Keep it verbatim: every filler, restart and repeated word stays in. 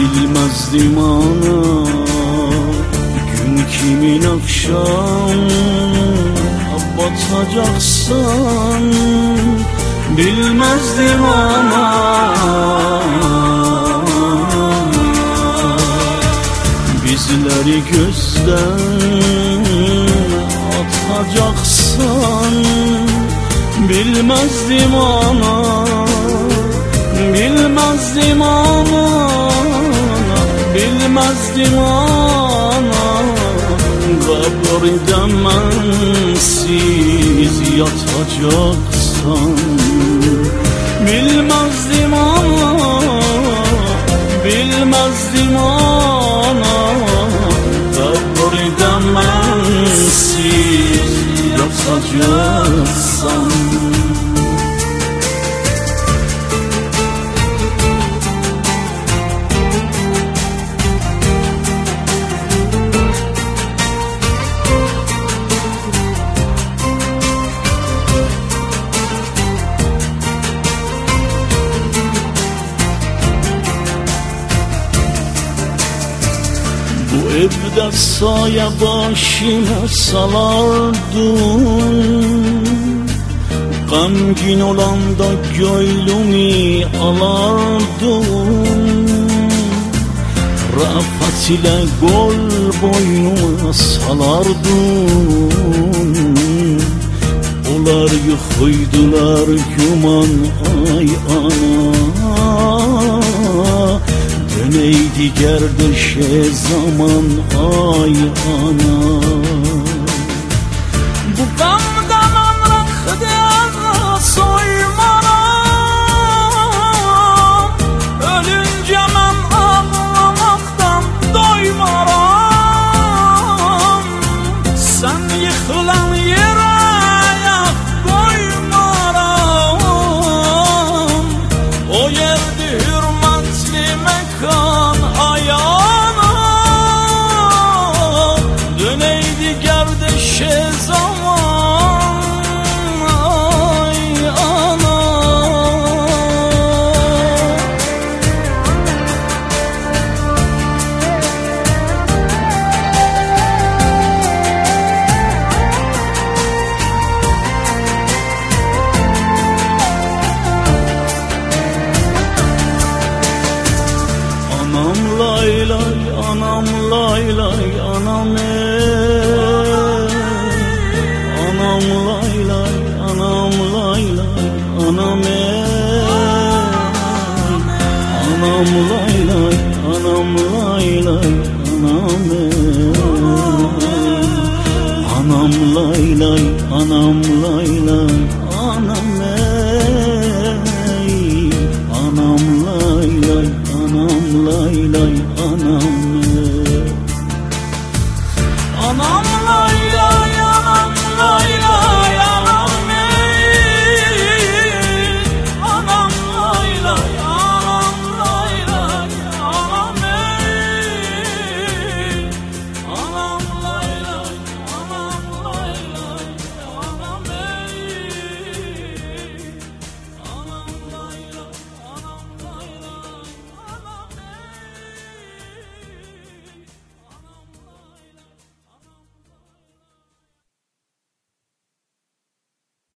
Bilmezdim ana gün kimin akşam batacaksan, bilmezdim ana. Bizleri gözden atacaksan, bilmezdim ana, bilmezdim ana, bilmezdim ana. Kabirde mensiz yatacaksan, bilmezdim ana, bilmezdim ana. Kabirde mensiz yatacaksan. Bu evde saye başıma salardın, gamgin olanda gönlümü alardın. Rafat ile gol boynuma salardın. Onlar yıkıydılar güman ay ana. Döneydi gerdişe zaman ay ana. Bu gamdan anrakda soymaram, ölünce ben ağlamaktan doymaram. Sen yıkılan yere ayak koymaram. O yerde hürmetli mekan ayağına. Döneydi gerdişe zaman ay ana. Anam lay lay, anam lay lay, anam ey. Anam lay lay, anam lay lay, anam ey. Anam lay lay, anam lay lay, anam ey. Anam lay lay, anam lay lay.